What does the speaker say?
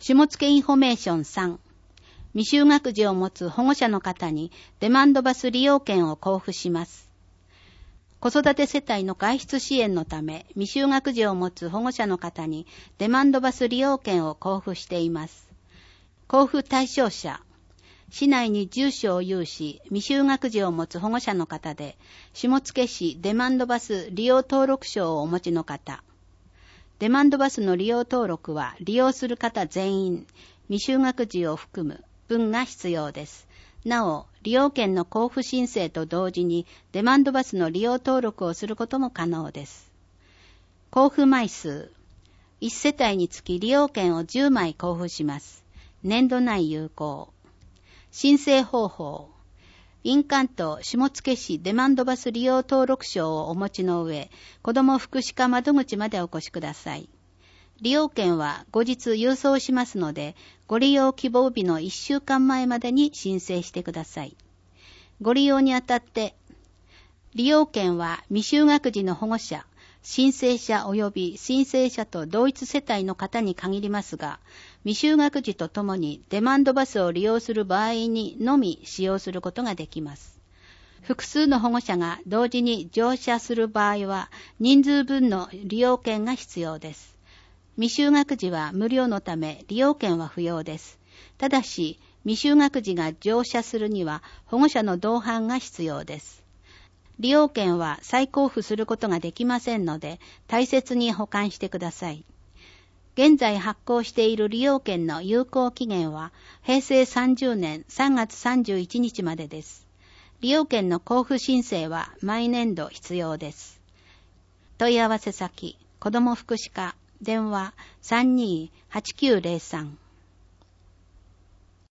下野インフォメーション3、未就学児を持つ保護者の方にデマンドバス利用券を交付します。子育て世帯の外出支援のため、未就学児を持つ保護者の方にデマンドバス利用券を交付しています。交付対象者、市内に住所を有し、未就学児を持つ保護者の方で、下野市デマンドバス利用登録証をお持ちの方。デマンドバスの利用登録は利用する方全員、未就学児を含む分が必要です。なお、利用券の交付申請と同時にデマンドバスの利用登録をすることも可能です。交付枚数、1世帯につき利用券を10枚交付します。年度内有効。申請方法、印鑑と下野市デマンドバス利用登録証をお持ちの上、子ども福祉課窓口までお越しください。利用券は後日郵送しますので、ご利用希望日の1週間前までに申請してください。ご利用にあたって、利用券は未就学児の保護者、申請者及び申請者と同一世帯の方に限りますが、未就学児とともにデマンドバスを利用する場合にのみ使用することができます。複数の保護者が同時に乗車する場合は、人数分の利用券が必要です。未就学児は無料のため利用券は不要です。ただし、未就学児が乗車するには保護者の同伴が必要です。利用券は再交付することができませんので、大切に保管してください。現在発行している利用券の有効期限は平成30年3月31日までです。利用券の交付申請は毎年度必要です。問い合わせ先、子ども福祉課、電話32-8903